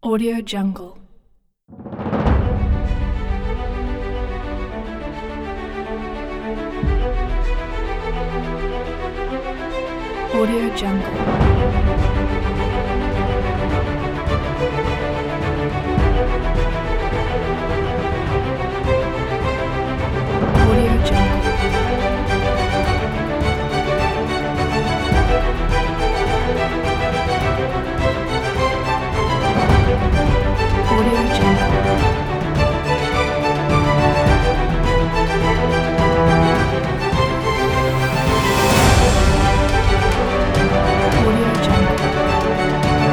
Audio Jungle. Audio Jungle. Audio Jungle. Audio Jungle. Audio Jungle.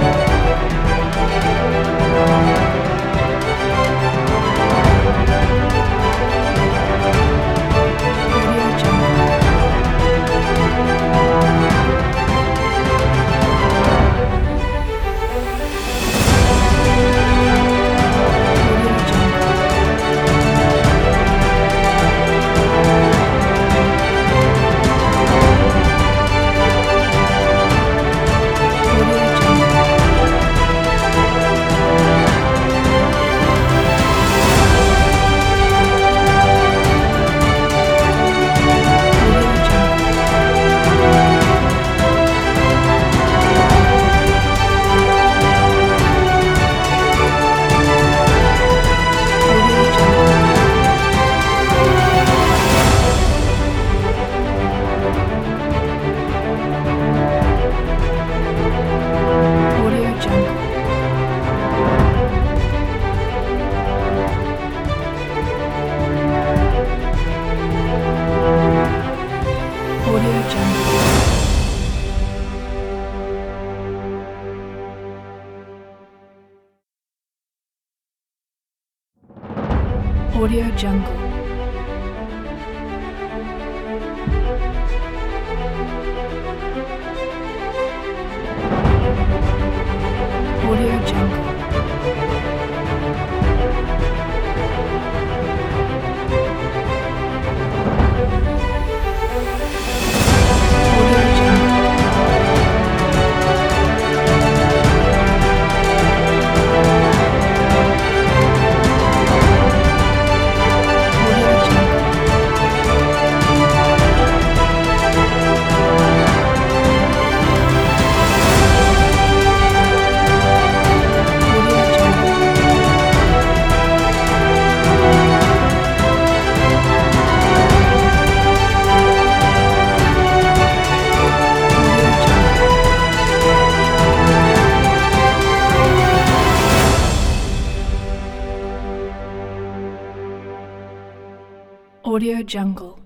Audio Jungle. Audio Jungle. Audio Jungle. Audio Jungle. Audio Jungle. Audio Jungle. Audio Jungle. Audio Jungle. Audio Jungle. Audio Jungle. Audio Jungle. Audio Jungle. Audio Jungle. Audio Jungle.